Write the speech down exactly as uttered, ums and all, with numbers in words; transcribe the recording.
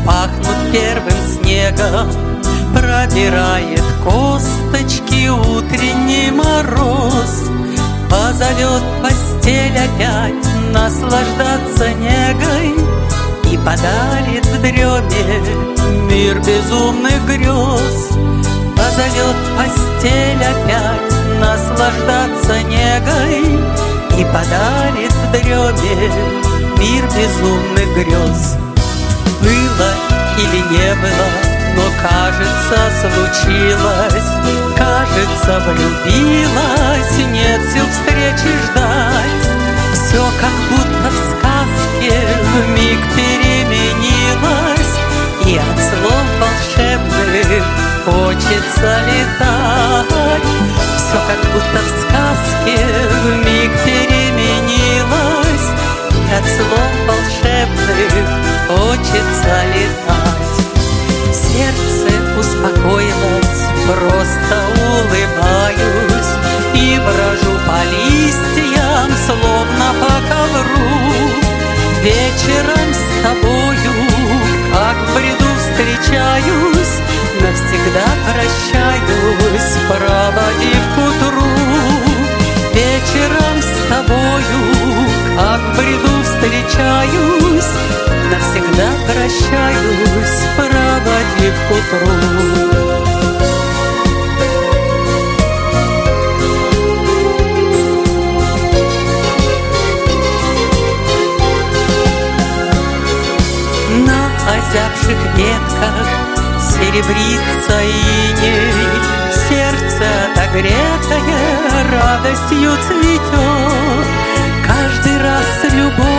пахнут первым снегом, пробирает косточки утренний мороз. Позовет постель опять наслаждаться негой и подарит в дреме мир безумных грез. Позовет постель опять наслаждаться негой и подарит в дреме мир безумных грез. Было или не было, но кажется случилось, кажется влюбилась, нет сил встречи ждать. Все как будто в сказке вмиг переменилось, и от слов волшебных хочется летать. Все как будто в сказке вмиг переменилось, и от слов волшебных хочется летать. Сердце успокоилось, просто улыбаюсь и брожу по листьям, словно по ковру. Вечером с тобою, как в бреду встречаюсь, навсегда прощаюсь, проводив к утру. Вечером с тобою, как в бреду встречаюсь, навсегда прощаюсь, проводив к утру. На озябших ветках серебрится иней, сердце отогретое радостью цветет. Каждый раз любовь